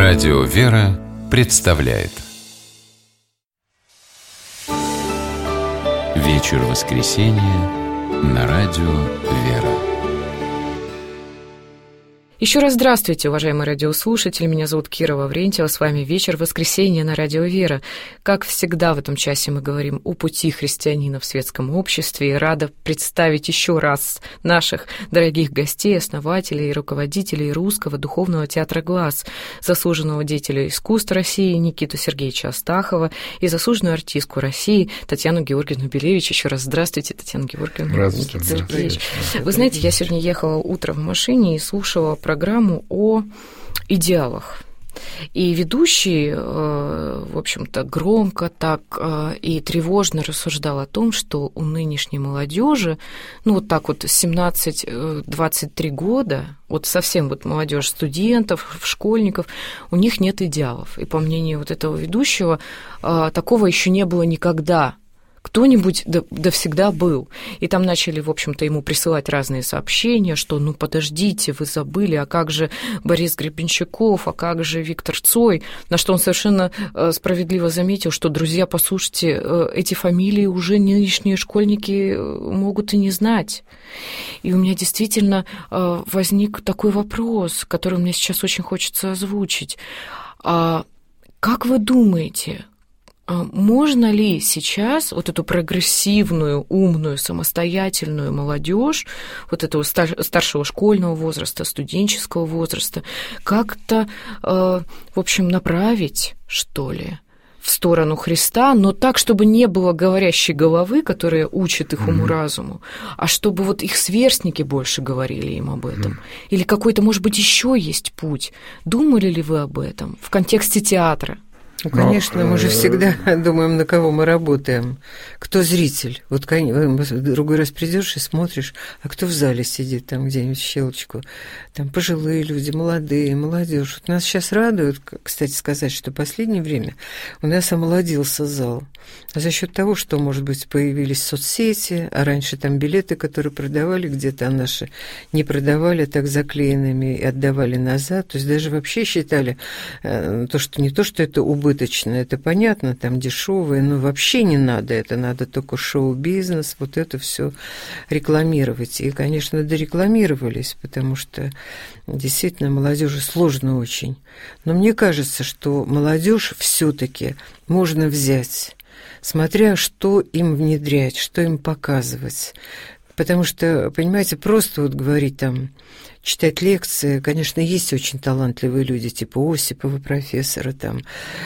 Радио «Вера» представляет вечер воскресенья на Радио «Вера». Еще раз здравствуйте, уважаемые радиослушатели. Меня зовут Кира Лаврентьева. С вами вечер воскресенья на Радио «Вера». Как всегда в этом часе мы говорим о пути христианина в светском обществе. И рада представить еще раз наших дорогих гостей, основателей и руководителей Русского духовного театра «Глас», заслуженного деятеля искусств России Никиту Сергеевича Астахова и заслуженную артистку России Татьяну Георгиевну Белевич. Еще раз здравствуйте, Татьяна Георгиевна. Никита Сергеевич. Вы знаете, я сегодня ехала утром в машине и слушала программу о идеалах. И ведущий, в общем-то, громко так и тревожно рассуждал о том, что у нынешней молодежи, ну вот так вот 17-23 года, вот совсем вот молодежь студентов, школьников, у них нет идеалов. И по мнению вот этого ведущего, такого еще не было никогда. Кто-нибудь да всегда был. И там начали, в общем-то, ему присылать разные сообщения, что, ну, подождите, вы забыли, а как же Борис Гребенщиков, а как же Виктор Цой? На что он совершенно справедливо заметил, что, друзья, послушайте, эти фамилии уже нынешние школьники могут и не знать. И у меня действительно возник такой вопрос, который мне сейчас очень хочется озвучить. Как вы думаете, можно ли сейчас вот эту прогрессивную, умную, самостоятельную молодежь, вот этого старшего школьного возраста, студенческого возраста, как-то, в общем, направить, что ли, в сторону Христа, но так, чтобы не было говорящей головы, которая учит их уму-разуму, а чтобы вот их сверстники больше говорили им об этом? Или какой-то, может быть, еще есть путь? Думали ли вы об этом в контексте театра? Ну, конечно, мы же всегда думаем, на кого мы работаем. Кто зритель? Вот другой раз придешь и смотришь, а кто в зале сидит там где-нибудь в щелочку? Там пожилые люди, молодые, молодежь. Вот нас сейчас радует, кстати сказать, что в последнее время у нас омолодился зал. За счет того, что, может быть, появились соцсети, а раньше там билеты, которые продавали где-то, а наши не продавали так заклеенными и отдавали назад. То есть даже вообще считали, не то, что это убыточно, это понятно, там дешевое, но вообще не надо, это надо только шоу-бизнес, вот это все рекламировать. И, конечно, дорекламировались, потому что действительно молодежи сложно очень. Но мне кажется, что молодежь все-таки можно взять, смотря что им внедрять, что им показывать. Потому что, понимаете, просто вот говорить там, читать лекции, конечно, есть очень талантливые люди, типа Осипова, профессора, там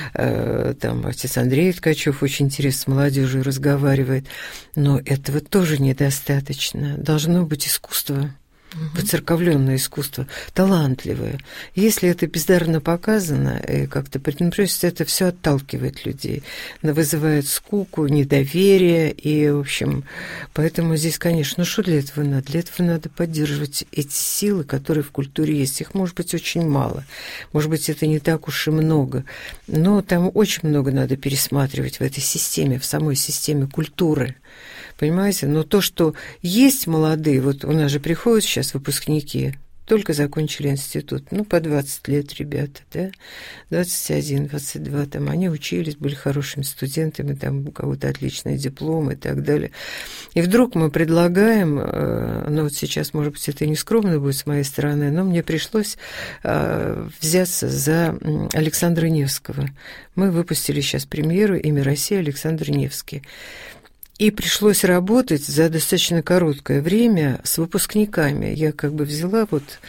отец Андрей Ткачев очень интересно с молодежью разговаривает, но этого тоже недостаточно. Должно быть искусство. Воцерковленное искусство, талантливое. Если это бездарно показано и как-то преподносится, это все отталкивает людей, вызывает скуку, недоверие, и, в общем, поэтому здесь, конечно, что для этого надо? Для этого надо поддерживать эти силы, которые в культуре есть. Их может быть очень мало, может быть, это не так уж и много, но там очень много надо пересматривать в этой системе, в самой системе культуры. Понимаете? Но то, что есть молодые, вот у нас же приходят сейчас выпускники, только закончили институт, по 20 лет ребята, да, 21, 22, там, они учились, были хорошими студентами, там, у кого-то отличный диплом и так далее. И вдруг мы предлагаем, вот сейчас, может быть, это и не скромно будет с моей стороны, но мне пришлось взяться за Александра Невского. Мы выпустили сейчас премьеру «Имя России» Александр Невский. И пришлось работать за достаточно короткое время с выпускниками. Я взяла,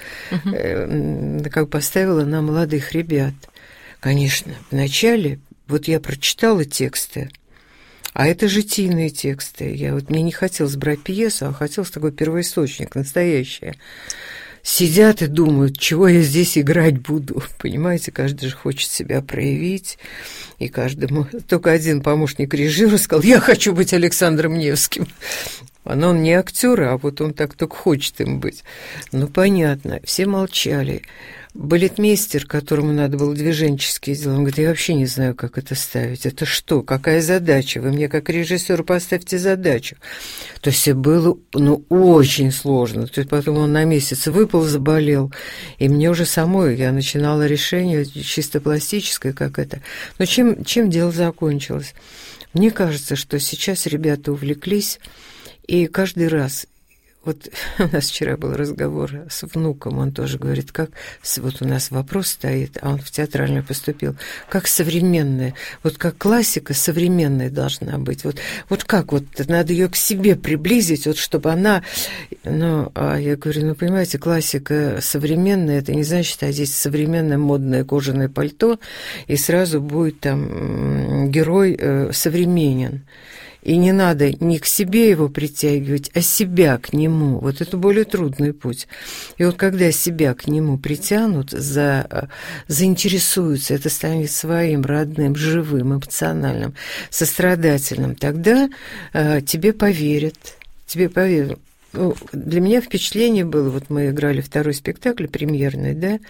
поставила на молодых ребят. Конечно, вначале, я прочитала тексты, а это житийные тексты. Мне не хотелось брать пьесу, а хотелось такой первоисточник, настоящее. Сидят и думают, чего я здесь играть буду. Понимаете, каждый же хочет себя проявить. И каждому... Только один помощник режиссера сказал, я хочу быть Александром Невским. Но он не актер, а он так только хочет им быть. Понятно, все молчали. балетмейстер, которому надо было движенческие дела, он говорит, я вообще не знаю, как это ставить. Это что? Какая задача? Вы мне как режиссеру поставьте задачу. То есть было, очень сложно. То есть потом он на месяц выпал, заболел. И мне уже самой, я начинала решение чисто пластическое, как это. Но чем дело закончилось? Мне кажется, что сейчас ребята увлеклись, и каждый раз... Вот у нас вчера был разговор с внуком, он тоже говорит, как... Вот у нас вопрос стоит, а он в театральную поступил. Как современная, вот как классика современная должна быть. Вот как, вот надо ее к себе приблизить, вот чтобы она... а я говорю, понимаете, классика современная, это не значит одеть современное модное кожаное пальто, и сразу будет там герой современен. И не надо не к себе его притягивать, а себя к нему. Вот это более трудный путь. И вот когда себя к нему притянут, заинтересуются, это станет своим, родным, живым, эмоциональным, сострадательным, тогда тебе поверят. Тебе поверят. Для меня впечатление было, вот мы играли второй спектакль премьерный, да,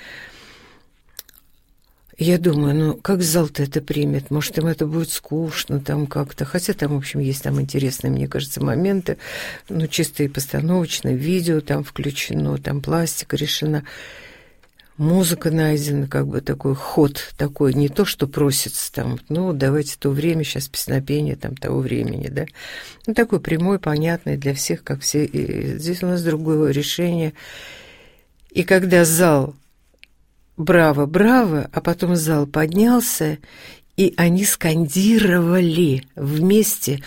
я думаю, как зал-то это примет? Может, им это будет скучно там как-то. Хотя там, в общем, есть там интересные, мне кажется, моменты. Чисто и постановочные, видео там включено, там пластика решена. Музыка найдена, как бы такой ход такой, не то, что просится там, давайте то время, сейчас песнопение там того времени, да. Такой прямой, понятный для всех, как все. И здесь у нас другое решение. И когда зал... Браво, браво, а потом зал поднялся, и они скандировали вместе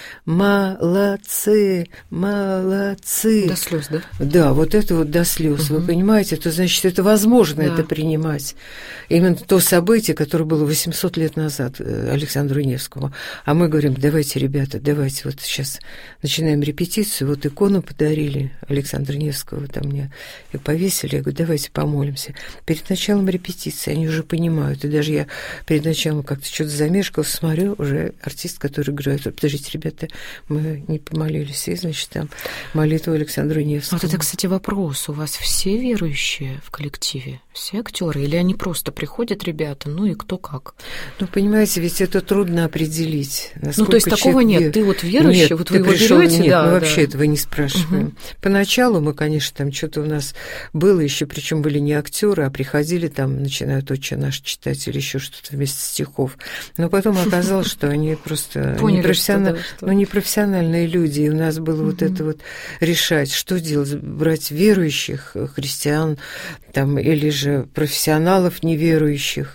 «Молодцы, молодцы». До слез, да? Да, вот это вот до слез, вы понимаете? То значит, это возможно это принимать. Именно то событие, которое было 800 лет назад Александру Невскому. А мы говорим, давайте, ребята, давайте, вот сейчас начинаем репетицию, вот икону подарили Александру Невского, там мне и повесили, я говорю, давайте помолимся. Перед началом репетиции они уже понимают, и даже я перед началом как-то что-то замешкался, смотрю, уже артист, который играет. Подождите, ребята, мы не помолились, и, значит, там молитву Александру Невскому. Вот это, кстати, вопрос. У вас все верующие в коллективе? Все актеры? Или они просто приходят, ребята, и кто как? Понимаете, ведь это трудно определить. То есть такого нет? Ты вот верующий, нет, вот вы его берете? Нет, мы вообще этого не спрашиваем. Поначалу мы, конечно, там что-то у нас было еще, причем были не актеры, а приходили там, начинают «Отче наш» читать или еще что-то вместо стихов. Но потом оказалось, что они просто непрофессиональные люди, и у нас было вот это вот решать, что делать, брать верующих христиан там, или же профессионалов неверующих.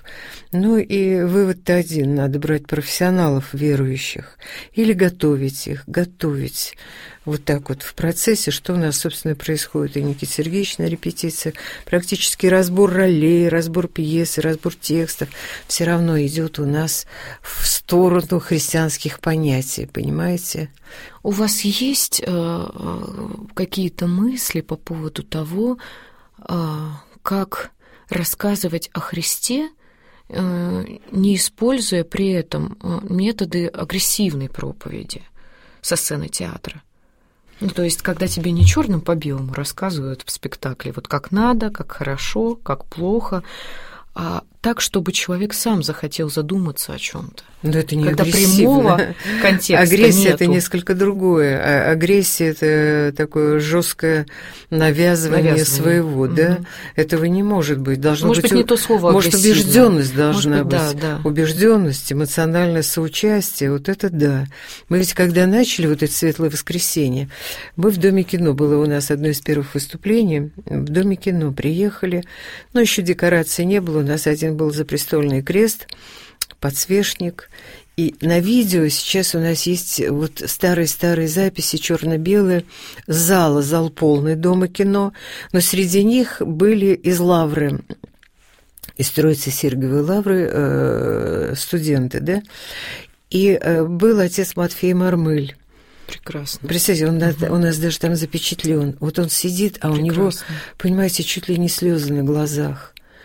И вывод-то один, надо брать профессионалов верующих или готовить их, вот так вот в процессе, что у нас, собственно, происходит. И Никита Сергеевич на репетициях, практически разбор ролей, разбор пьесы, разбор текстов все равно идет у нас в сторону христианских понятий, понимаете? У вас есть какие-то мысли по поводу того, как рассказывать о Христе, не используя при этом методы агрессивной проповеди со сцены театра? То есть, когда тебе не черным по белому рассказывают в спектакле, вот как надо, как хорошо, как плохо, а так, чтобы человек сам захотел задуматься о чем-то. Но это не когда агрессивно. Прямого контекста агрессия нету. Это несколько другое. Агрессия это такое жесткое навязывание своего, да? Этого не может быть. Должно может быть не то слово. Может, убежденность должна быть. Да. Убежденность, эмоциональное соучастие. Вот это да. Мы ведь когда начали вот это Светлое воскресенье, мы в Доме кино, было у нас одно из первых выступлений. В Доме кино приехали, но еще декорации не было. У нас один был запрестольный крест, подсвечник. И на видео сейчас у нас есть вот старые-старые записи, черно-белые, зал полный Дома кино, но среди них были из Лавры, из Троицы Сергиевой Лавры студенты, да, и был отец Матфей Мармыль. Прекрасно. Представьте, он у нас даже там запечатлен. Вот он сидит, а у него, понимаете, чуть ли не слезы на глазах.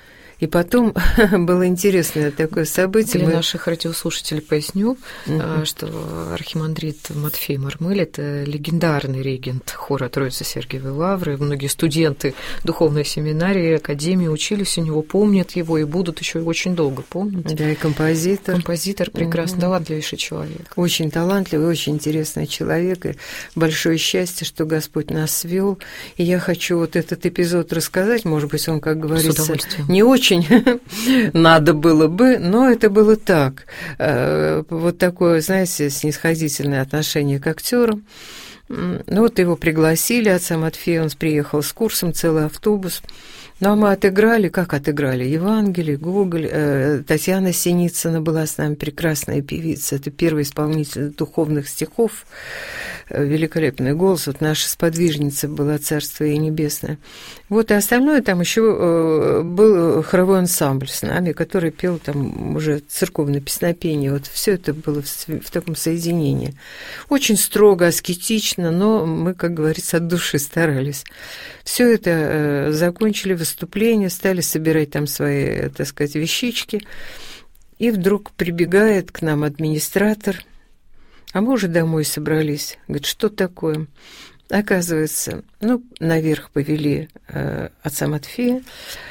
И потом было интересное такое событие. Для наших радиослушателей поясню, что архимандрит Матфей Мармыль – это легендарный регент хора Троицы Сергиевой Лавры. Многие студенты духовной семинарии, академии учились у него, помнят его и будут еще очень долго помнить. Да, и композитор. Композитор прекрасно, талантливейший человек. Очень талантливый, очень интересный человек. И большое счастье, что Господь нас свел. И я хочу вот этот эпизод рассказать. Может быть, он, как говорится, не очень надо было бы, но это было так. Вот такое, знаете, снисходительное отношение к актерам. Ну вот его пригласили, отца Матфея, он приехал с курсом, целый автобус. Ну, а мы отыграли, как отыграли? Евангелие, Гоголь, Татьяна Синицына была с нами, прекрасная певица, это первый исполнитель духовных стихов, великолепный голос, вот наша сподвижница была, царство ей небесное. Вот, и остальное там еще был хоровой ансамбль с нами, который пел там уже церковное песнопение, вот все это было в таком соединении. Очень строго, аскетично, но мы, как говорится, от души старались. Все это закончили выступление, стали собирать там свои, так сказать, вещички, и вдруг прибегает к нам администратор, а мы уже домой собрались. Говорит, что такое? Оказывается, ну, наверх повели отца Матфея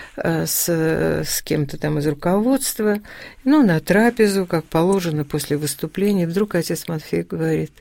с кем-то там из руководства, ну, на трапезу, как положено после выступления. Вдруг отец Матфей говорит,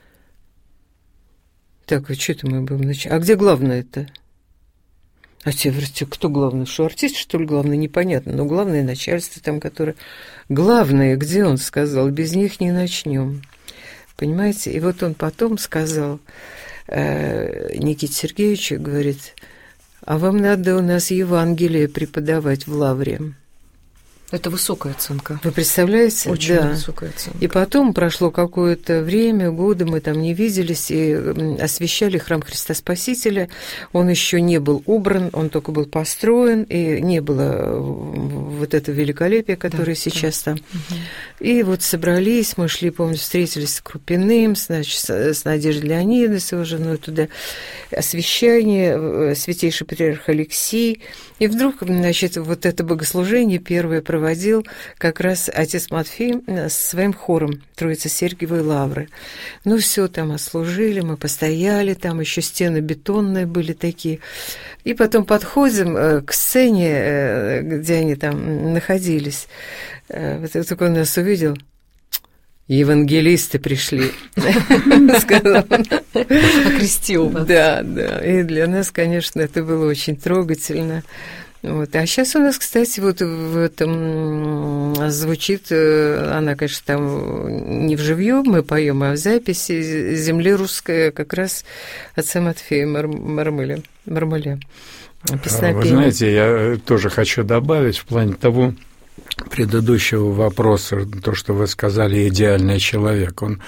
так, а что это мы будем начать? А где главное-то? А те говорят, кто главный? Что, артист, что ли, главный? Непонятно. Но главное начальство там, которое... Главное, где он сказал? Без них не начнем. Понимаете? И вот он потом сказал Никите Сергеевичу, говорит, а вам надо у нас Евангелие преподавать в Лавре. Это высокая оценка. Вы представляете? Очень да. высокая оценка. И потом прошло какое-то время, годы, мы там не виделись, и освящали храм Христа Спасителя. Он еще не был убран, он только был построен, и не было вот этого великолепия, которое сейчас там. Угу. И вот собрались, мы шли, помню, встретились с Крупиным, с Надеждой Леонидовной, с его женой туда, освящение, святейший патриарх Алексий. И вдруг, значит, вот это богослужение первое проводил как раз отец Матфей с своим хором Троицы Сергиевой Лавры. Ну, все там отслужили, мы постояли, там еще стены бетонные были такие. И потом подходим к сцене, где они там находились. Вот только он нас увидел. Евангелисты пришли, сказал он. Окрестил вас. Да, да. И для нас, конечно, это было очень трогательно. Вот. А сейчас у нас, кстати, вот в этом звучит, она, конечно, там не вживьем мы поем, а в записи «Земля русская» как раз отца Матфея Мармыля. Песнопение. Вы знаете, я тоже хочу добавить в плане того, предыдущего вопроса, то, что вы сказали, идеальный человек, он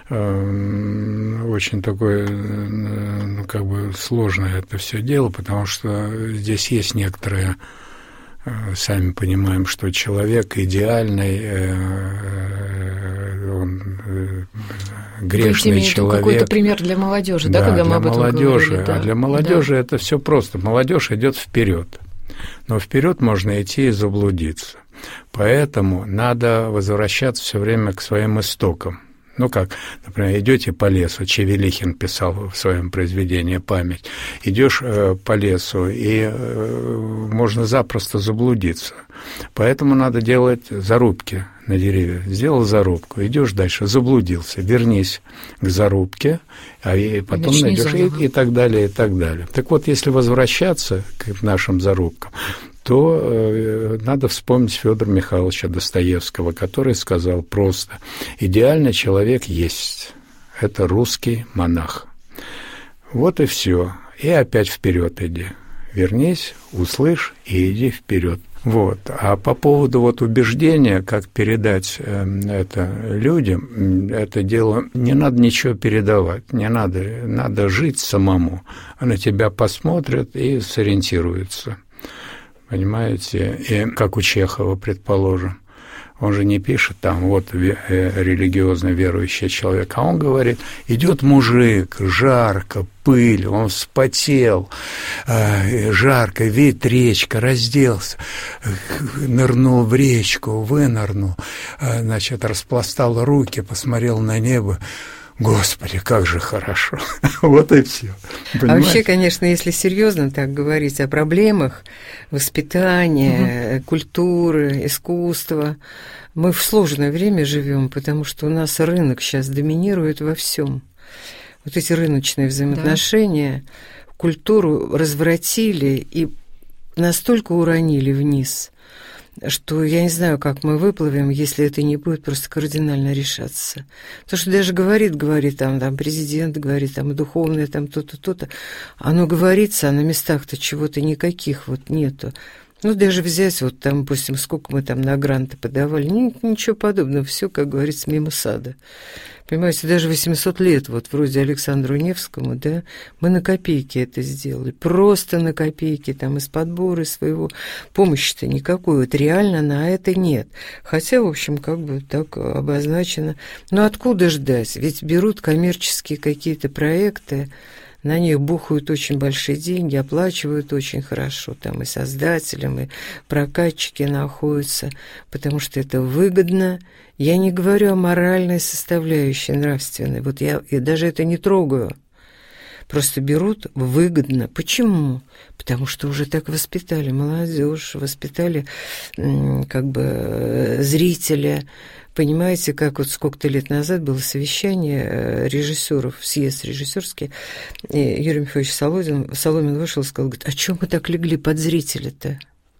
очень такое, ну, как бы сложное это все дело, потому что здесь есть некоторые, сами понимаем, что человек идеальный, он грешный человек. Какой-то пример для молодежи, да, когда мы об этом говорили? Да. А для молодежи это все просто. Молодежь идет вперед, но вперед можно идти и заблудиться. Поэтому надо возвращаться все время к своим истокам. Ну как, например, идете по лесу, Чевелихин писал в своем произведении «Память». Идешь по лесу, и можно запросто заблудиться. Поэтому надо делать зарубки на деревья. Сделал зарубку, идешь дальше, заблудился, вернись к зарубке, а потом найдешь и так далее, и так далее. Так вот, если возвращаться к нашим зарубкам, то надо вспомнить Фёдора Михайловича Достоевского, который сказал просто: «Идеальный человек есть, это русский монах». Вот и все. И опять вперед иди. Вернись, услышь и иди вперед. Вот. А по поводу вот убеждения, как передать это людям, это дело, не надо ничего передавать, не надо жить самому. На тебя посмотрят и сориентируются. Понимаете? И как у Чехова, предположим. Он же не пишет там, вот религиозно верующий человек, а он говорит, идет мужик, жарко, пыль, он вспотел, жарко, видит, речка, разделся, нырнул в речку, вынырнул, значит, распластал руки, посмотрел на небо. Господи, как же хорошо. Вот и все. А вообще, конечно, если серьезно так говорить о проблемах воспитания, культуры, искусства, мы в сложное время живем, потому что у нас рынок сейчас доминирует во всем. Вот эти рыночные взаимоотношения культуру развратили и настолько уронили вниз, что я не знаю, как мы выплывем, если это не будет просто кардинально решаться. Потому что даже говорит там президент, говорит там духовное, там то-то, то-то. Оно говорится, а на местах-то чего-то никаких вот нету. Ну, даже взять вот там, допустим, сколько мы там на гранты подавали, ничего подобного, все, как говорится, мимо сада. Понимаете, даже 800 лет, вот вроде Александру Невскому, да, мы на копейки это сделали, просто на копейки, там, из подбора своего, помощи-то никакой, вот реально на это нет. Хотя, в общем, как бы так обозначено. Но откуда ждать? Ведь берут коммерческие какие-то проекты, на них бухают очень большие деньги, оплачивают очень хорошо, там и создателям, и прокатчики находятся, потому что это выгодно. Я не говорю о моральной составляющей, нравственной, вот я даже это не трогаю. Просто берут выгодно. Почему? Потому что уже так воспитали молодежь, воспитали как бы зрителя. Понимаете, как вот сколько-то лет назад было совещание режиссеров, съезд режиссерский, и Юрий Михайлович Соломин вышел и сказал, говорит, а чего мы так легли под зрителя-то?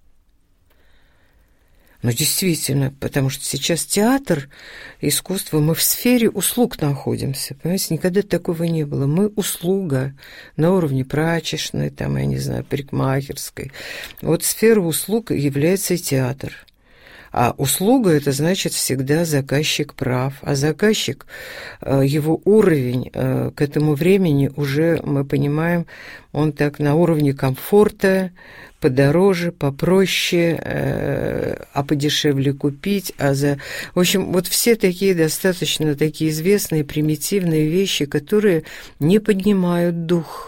Ну, действительно, потому что сейчас театр, искусство, мы в сфере услуг находимся, понимаете, никогда такого не было. Мы услуга на уровне прачечной, там, я не знаю, парикмахерской. Вот сфера услуг является и театр. А услуга – это значит всегда заказчик прав. А заказчик, его уровень к этому времени уже, мы понимаем, он так на уровне комфорта, подороже, попроще, а подешевле купить. В общем, вот все такие достаточно такие известные примитивные вещи, которые не поднимают дух.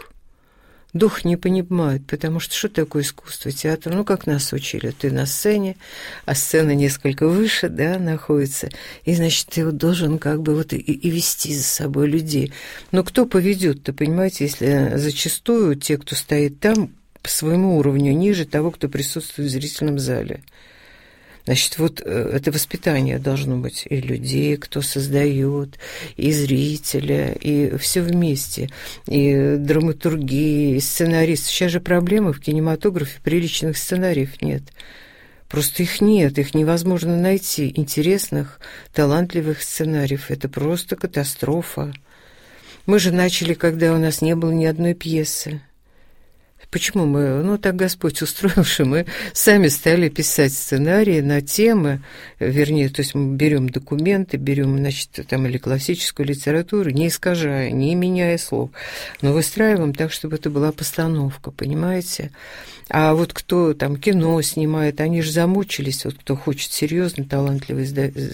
Дух не понимают, потому что такое искусство, театр? Ну, как нас учили, ты на сцене, а сцена несколько выше, да, находится, и, значит, ты вот должен как бы вот и вести за собой людей. Но кто поведет-то, понимаете, если зачастую те, кто стоит там, по своему уровню ниже того, кто присутствует в зрительном зале. Значит, вот это воспитание должно быть и людей, кто создает, и зрителя, и все вместе, и драматургии, и сценарист. Сейчас же проблема в кинематографе, приличных сценариев нет. Просто их нет, их невозможно найти, интересных, талантливых сценариев. Это просто катастрофа. Мы же начали, когда у нас не было ни одной пьесы. Почему мы, так Господь устроил, что мы сами стали писать сценарии на темы, вернее, то есть мы берем документы, берем, значит, там или классическую литературу, не искажая, не меняя слов, но выстраиваем так, чтобы это была постановка, понимаете? А вот кто там кино снимает, они же замучились, вот кто хочет серьезно, талантливый,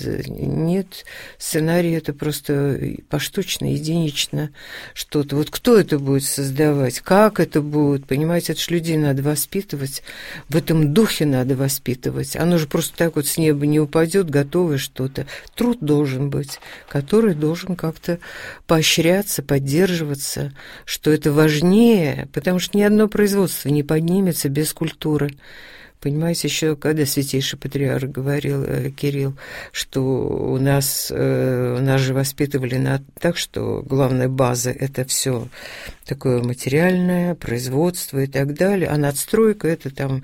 нет, сценарий это просто поштучно, единично что-то. Вот кто это будет создавать, как это будет, понимаете, это же людей надо воспитывать, в этом духе надо воспитывать. Оно же просто так вот с неба не упадет, готовое что-то. Труд должен быть, который должен как-то поощряться, поддерживаться, что это важнее, потому что ни одно производство не поднимется без культуры. Понимаете, еще когда Святейший Патриарх говорил, Кирилл, что у нас же воспитывали так, что главная база – это все такое материальное, производство и так далее, а надстройка – это там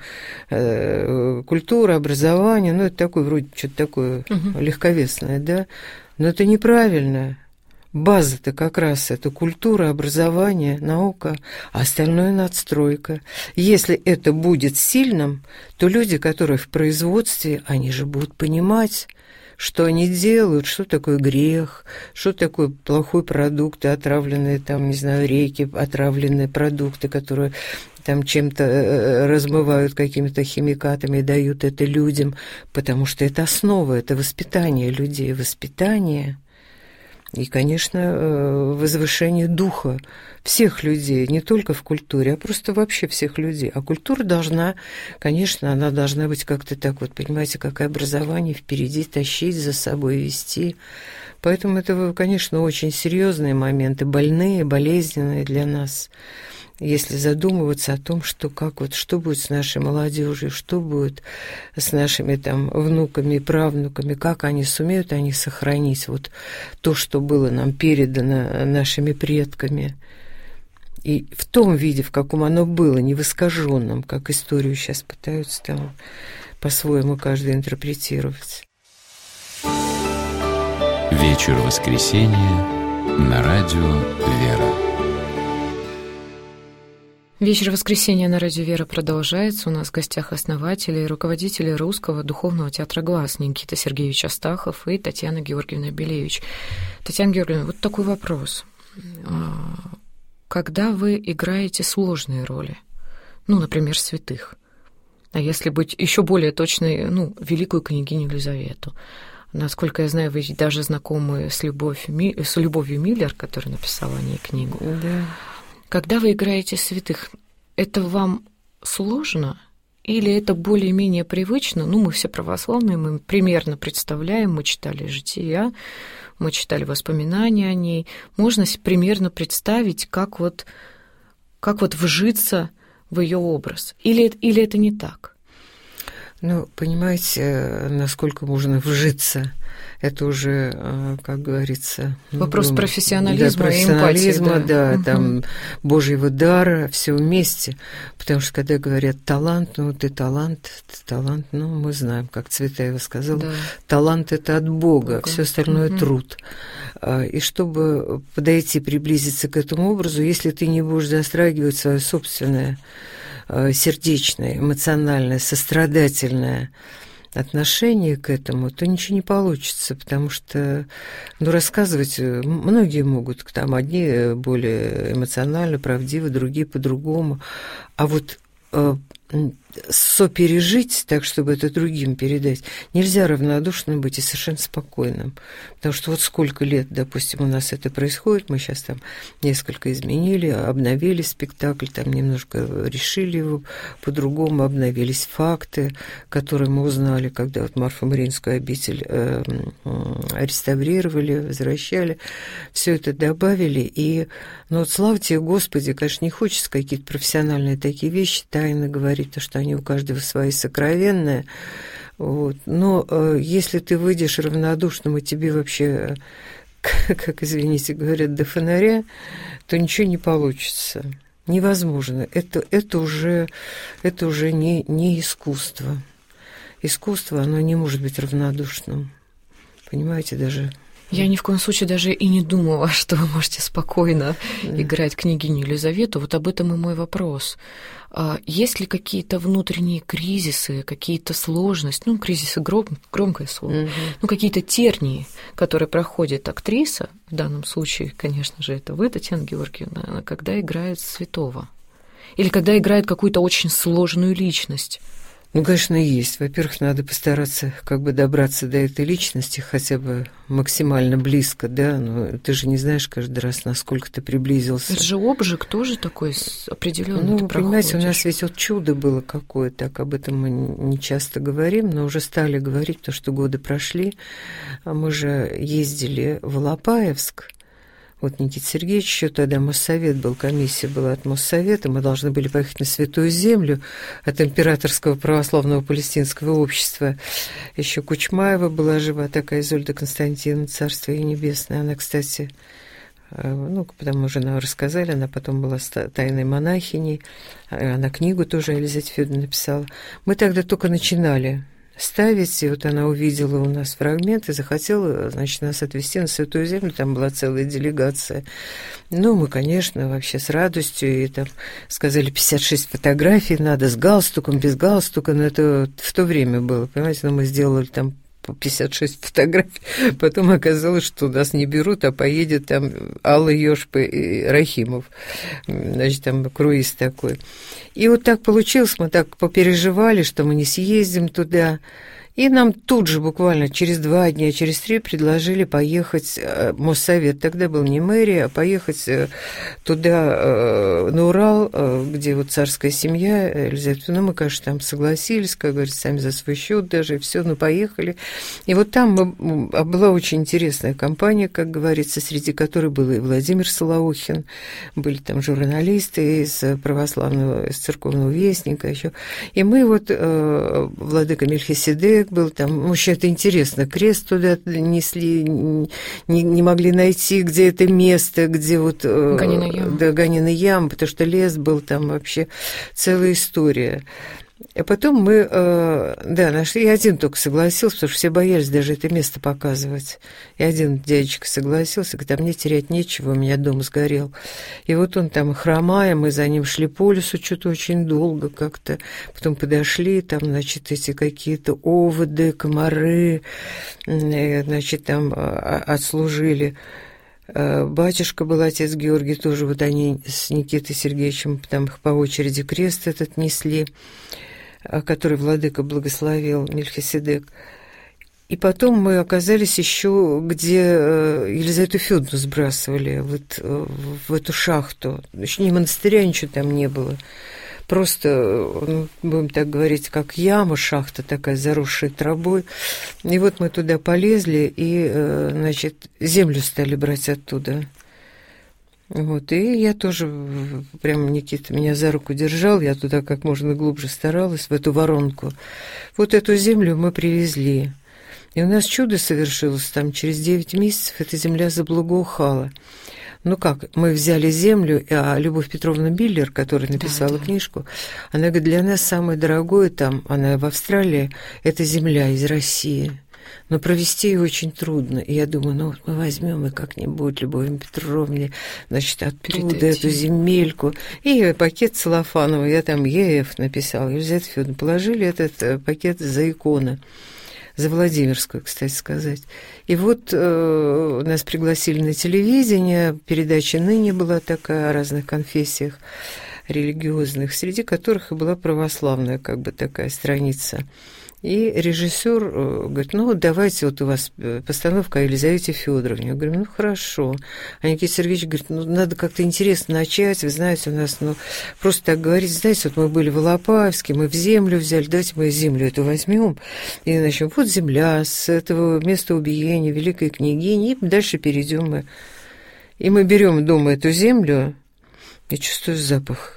культура, образование, это такое вроде что-то такое легковесное, да, но это неправильно. База-то как раз это культура, образование, наука, а остальное надстройка. Если это будет сильным, то люди, которые в производстве, они же будут понимать, что они делают, что такое грех, что такое плохой продукт, отравленные там, не знаю, реки, отравленные продукты, которые там чем-то размывают какими-то химикатами и дают это людям, потому что это основа, это воспитание людей, воспитание. И, конечно, возвышение духа всех людей, не только в культуре, а просто вообще всех людей. А культура должна, конечно, она должна быть как-то так вот, понимаете, как образование впереди тащить, за собой вести. Поэтому это, конечно, очень серьезные моменты, больные, болезненные для нас. Если задумываться о том, что будет с нашей молодежью, что будет с нашими там внуками и правнуками, как они сумеют сохранить вот то, что было нам передано нашими предками. И в том виде, в каком оно было, не в искаженном, как историю сейчас пытаются там по-своему каждый интерпретировать. Вечер воскресенья на радио «Вера». Вечер воскресенья на радио «Вера» продолжается. У нас в гостях основатели и руководители Русского духовного театра «Глас» Никита Сергеевич Астахов и Татьяна Георгиевна Белевич. Татьяна Георгиевна, вот такой вопрос. Когда вы играете сложные роли, например, святых, а если быть еще более точной, великую княгиню Елизавету, насколько я знаю, вы даже знакомы с Любовью Миллер, которая написала о ней книгу. Да. Когда вы играете святых, это вам сложно или это более-менее привычно? Мы все православные, мы примерно представляем, мы читали «Жития», мы читали воспоминания о ней. Можно примерно представить, как вжиться в ее образ. Или это не так? Понимаете, насколько можно вжиться, это уже, как говорится... Вопрос профессионализма и эмпатии. Да, там Божьего дара, все вместе. Потому что, когда говорят «талант», ты талант, мы знаем, как Цветаева сказала, да. Талант – это от Бога, все остальное – труд. И чтобы подойти, приблизиться к этому образу, если ты не будешь застрагивать свое собственное сердечное, эмоциональное, сострадательное отношение к этому, то ничего не получится, потому что, рассказывать многие могут, там одни более эмоционально, правдиво, другие по-другому, а вот сопережить так, чтобы это другим передать, нельзя равнодушным быть и совершенно спокойным. Потому что вот сколько лет, допустим, у нас это происходит, мы сейчас там несколько изменили, обновили спектакль, там немножко решили его по-другому, обновились факты, которые мы узнали, когда вот Марфо-Мариинскую обитель реставрировали, возвращали, все это добавили, и, слава тебе, Господи, конечно, не хочется какие-то профессиональные такие вещи тайно говорить, то, что они у каждого свои сокровенные. Вот. Но если ты выйдешь равнодушным, и тебе вообще, как, извините, говорят, до фонаря, то ничего не получится. Невозможно. Это уже не искусство. Искусство, оно не может быть равнодушным. Понимаете, даже... Я ни в коем случае даже и не думала, что вы можете спокойно играть княгиню Елизавету. Вот об этом и мой вопрос. Есть ли какие-то внутренние кризисы, какие-то сложности, кризисы громкое слово, какие-то тернии, которые проходит актриса, в данном случае, конечно же, это вы, Татьяна Георгиевна, когда играет святого? Или когда играет какую-то очень сложную личность? Конечно, есть. Во-первых, надо постараться добраться до этой личности хотя бы максимально близко, да, но ты же не знаешь каждый раз, насколько ты приблизился. Это же обжиг тоже такой определенный. Понимаете, у нас ведь чудо было какое-то, об этом мы не часто говорим, но уже стали говорить, потому что годы прошли. Мы же ездили в Алапаевск. Вот Никита Сергеевич, еще тогда Моссовет был, комиссия была от Моссовета, мы должны были поехать на Святую Землю от Императорского православного палестинского общества. Еще Кучмаева была жива, такая Изольда Константиновна, царство ей небесное. Она, кстати, потому уже нам рассказали, она потом была тайной монахиней, она книгу тоже Елизавета Федоровна написала. Мы тогда только начинали ставить, и вот она увидела у нас фрагмент и захотела, нас отвезти на Святую Землю, там была целая делегация. Мы, конечно, вообще с радостью, и там сказали 56 фотографий, надо с галстуком, без галстука, но это в то время было, понимаете, мы сделали там по 56 фотографий. Потом оказалось, что нас не берут, а поедет там Алла Ёшпа и Рахимов. Значит, там круиз такой. И вот так получилось, мы так попереживали, что мы не съездим туда. И нам тут же, буквально через 2 дня, через 3, предложили поехать, Моссовет, тогда был не мэрия, а поехать туда, на Урал, где вот царская семья, Елизавета. Ну, мы, конечно, там согласились, как говорится, сами за свой счет даже, и все, ну, поехали. И вот там была очень интересная компания, как говорится, среди которой был и Владимир Солоухин, были там журналисты из православного, из церковного вестника еще. И мы вот, владыка Мельхиседек был там, в общем, это интересно, крест туда несли, не могли найти, где это место, где вот... Ганина яма. Да, Ганина яма, потому что лес был, там вообще целая история. А потом мы, да, нашли, и один только согласился, потому что все боялись даже это место показывать. И один дядечка согласился, говорит, а мне терять нечего, у меня дом сгорел. И вот он там, хромая, мы за ним шли по лесу что-то очень долго как-то. Потом подошли, там, значит, эти какие-то оводы, комары, значит, там отслужили. Батюшка был, отец Георгий, тоже вот они с Никитой Сергеевичем там их по очереди крест этот несли, который владыка благословил, Мельхиседек. И потом мы оказались еще, где Елизавету Федоровну сбрасывали, вот в эту шахту. Еще ни монастыря, ничего там не было. Просто, ну, будем так говорить, как яма, шахта такая, заросшая травой. И вот мы туда полезли и, значит, землю стали брать оттуда. Вот, и я тоже, прям Никита меня за руку держал, я туда как можно глубже старалась, в эту воронку. Вот эту землю мы привезли. И у нас чудо совершилось, там через 9 месяцев эта земля заблагоухала. Ну как, мы взяли землю, а Любовь Петровна Миллер, которая написала книжку, она говорит, для нас самое дорогое там, она в Австралии, это земля из России. Но провести ее очень трудно. И я думаю, ну мы возьмем и как-нибудь Любовь Петровне, значит, оттуда эту земельку. И пакет целлофановый, я там ЕФ написала, Елизавета Федоровна, положили этот пакет за икону. За Владимирскую, кстати сказать. И вот нас пригласили на телевидение, передача «Ныне» была такая о разных конфессиях религиозных, среди которых и была православная как бы такая страница. И режиссер говорит, ну, давайте, вот у вас постановка о Елизавете Федоровне. Я говорю, ну, хорошо. А Никита Сергеевич говорит, ну, надо как-то интересно начать, вы знаете, у нас, ну, просто так говорить, знаете, вот мы были в Алапаевске, мы в землю взяли, давайте мы землю эту возьмем и начнем. Вот земля с этого места убиения великой княгини, и дальше перейдем мы. И мы берем дома эту землю, и чувствую запах.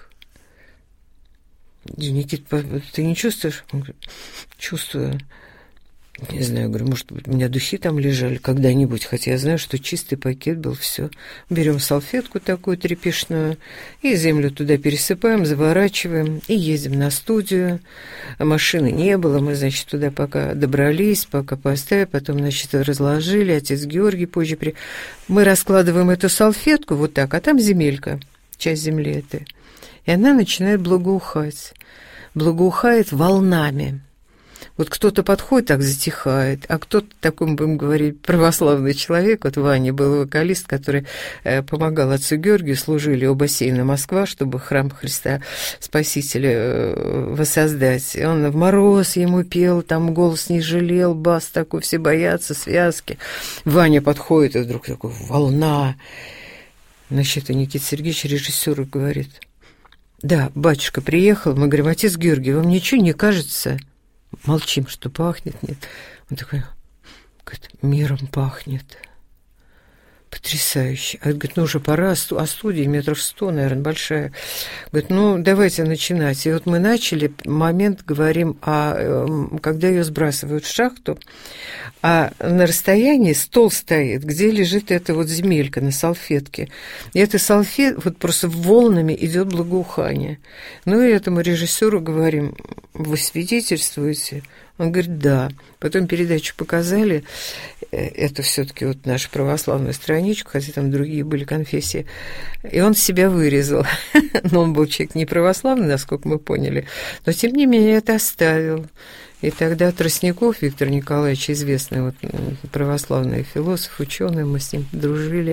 Никит, ты не чувствуешь? Он говорит, чувствую. Не знаю, говорю, может быть, у меня духи там лежали когда-нибудь, хотя я знаю, что чистый пакет был, все. Берем салфетку такую тряпичную и землю туда пересыпаем, заворачиваем и едем на студию. Машины не было, мы, значит, туда пока добрались, пока поставили, потом, значит, разложили, отец Георгий позже Мы раскладываем эту салфетку вот так, а там земелька, часть земли этой. И она начинает благоухать. Благоухает волнами. Вот кто-то подходит, так затихает, а кто-то, такой, будем говорить, православный человек, вот Ваня был вокалист, который помогал отцу Георгию, служили у бассейна Москва, чтобы храм Христа Спасителя воссоздать. И он в мороз ему пел, там голос не жалел, бас такой, все боятся, связки. Ваня подходит, и вдруг такой волна. Значит, Никита Сергеевич, режиссер, говорит, да, батюшка приехал, мы говорим, отец Георгий, вам ничего не кажется? Молчим, что пахнет, нет. Он такой, говорит, миром пахнет. Потрясающе. А говорит, ну уже пора, а студия метров 100, наверное, большая. Говорит, ну давайте начинать. И вот мы начали, момент говорим, когда ее сбрасывают в шахту, а на расстоянии стол стоит, где лежит эта вот земелька на салфетке. И эта салфетка, вот просто волнами идет благоухание. Ну и этому режиссеру говорим, вы свидетельствуете? Он говорит, да. Потом передачу показали, это все-таки вот нашу православную страничку, хотя там другие были конфессии, и он себя вырезал. Но он был человек не православный, насколько мы поняли, но тем не менее это оставил. И тогда Тростников Виктор Николаевич, известный вот православный философ, ученый, мы с ним дружили,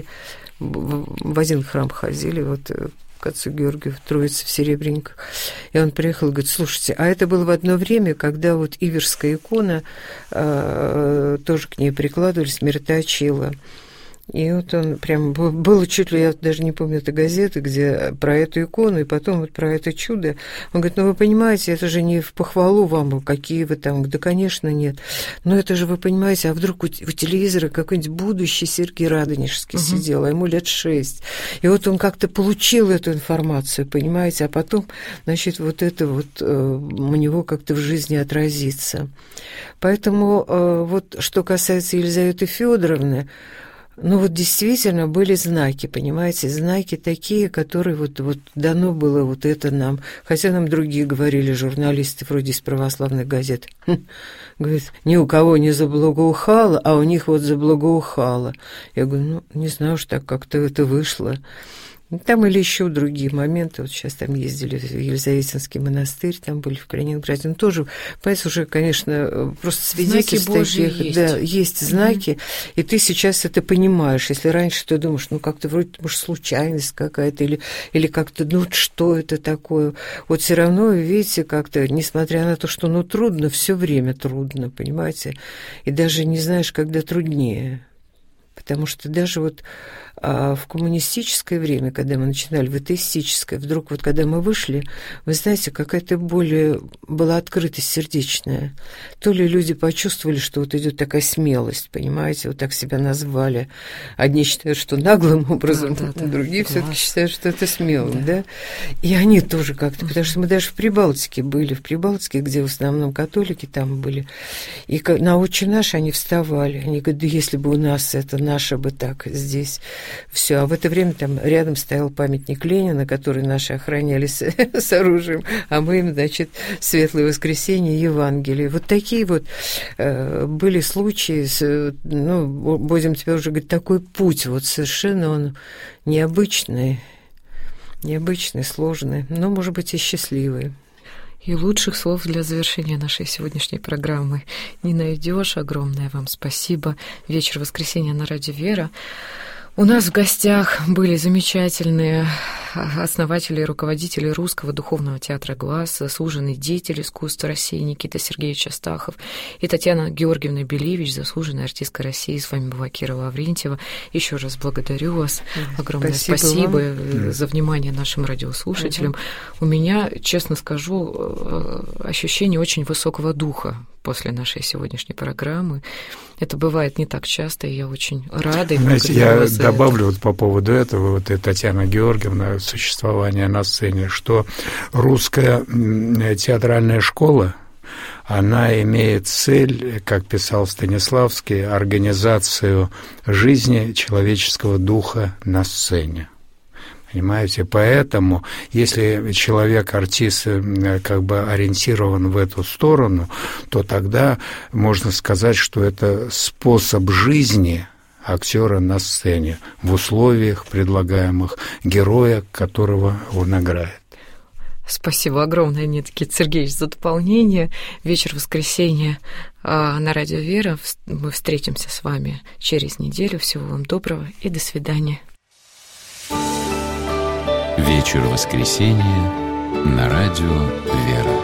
в один храм ходили, вот к отцу Георгию в Троице в Серебряниках. И он приехал и говорит: слушайте, а это было в одно время, когда вот Иверская икона, тоже к ней прикладывались, Мироточила. И вот он прям, было чуть ли, я даже не помню, это газеты, где про эту икону, и потом вот про это чудо. Он говорит: ну вы понимаете, это же не в похвалу вам, какие вы там. Да, конечно, нет. Но это же, вы понимаете, а вдруг у телевизора какой-нибудь будущий Сергий Радонежский сидел, а ему лет 6. И вот он как-то получил эту информацию, понимаете, а потом, значит, вот это вот у него как-то в жизни отразится. Поэтому вот что касается Елизаветы Федоровны, ну вот действительно были знаки, понимаете, знаки такие, которые вот дано было вот это нам, хотя нам другие говорили, журналисты вроде из православных газет, говорит, ни у кого не заблагоухало, а у них вот заблагоухало. Я говорю, ну не знаю уж, так как-то это вышло. Там или еще другие моменты. Вот сейчас там ездили в Елизаветинский монастырь, там были в Калининграде. Ну, тоже, понимаете, уже, конечно, просто свидетельств таких. Есть. Да, есть знаки, и ты сейчас это понимаешь. Если раньше ты думаешь, ну, как-то вроде, может, случайность какая-то, или как-то, ну, что это такое? Вот все равно, видите, как-то, несмотря на то, что, ну, трудно, все время трудно, понимаете? И даже не знаешь, когда труднее. Потому что даже вот в коммунистическое время, когда мы начинали, в атеистическое, вдруг вот когда мы вышли, вы знаете, какая-то более была открытость сердечная. То ли люди почувствовали, что вот идет такая смелость, понимаете, вот так себя назвали. Одни считают, что наглым образом, другие все-таки считают, что это смелым, да. И они тоже как-то, потому что мы даже в Прибалтике были, где в основном католики там были, и на «Отче наш» они вставали, они говорят, да если бы у нас это наше бы так здесь все. А в это время там рядом стоял памятник Ленина, который наши охраняли с оружием, а мы им, значит, Светлое воскресенье, Евангелие. Вот такие вот были случаи, ну, будем теперь уже говорить, такой путь, вот совершенно он необычный, сложный, но, может быть, и счастливый. И лучших слов для завершения нашей сегодняшней программы не найдешь. Огромное вам спасибо. Вечер воскресенья на радио «Вера». У нас в гостях были замечательные основатели и руководители Русского духовного театра «Глаз», заслуженный деятель искусства России Никита Сергеевич Астахов и Татьяна Георгиевна Белевич, заслуженная артистка России. С вами была Кира Лаврентьева. Еще раз благодарю вас. Огромное спасибо за внимание нашим радиослушателям. У меня, честно скажу, ощущение очень высокого духа после нашей сегодняшней программы. Это бывает не так часто, и я очень рада. Знаете, я добавлю вот по поводу этого, вот и Татьяна Георгиевна, существование на сцене, что русская театральная школа, она имеет цель, как писал Станиславский, организацию жизни человеческого духа на сцене. Понимаете, поэтому, если человек, артист, как бы ориентирован в эту сторону, то тогда можно сказать, что это способ жизни актера на сцене, в условиях, предлагаемых героя, которого он играет. Спасибо огромное, Никита Сергеевич, за дополнение. Вечер воскресенья на радио «Вера». Мы встретимся с вами через неделю. Всего вам доброго и до свидания. Вечер воскресенья на радио «Вера».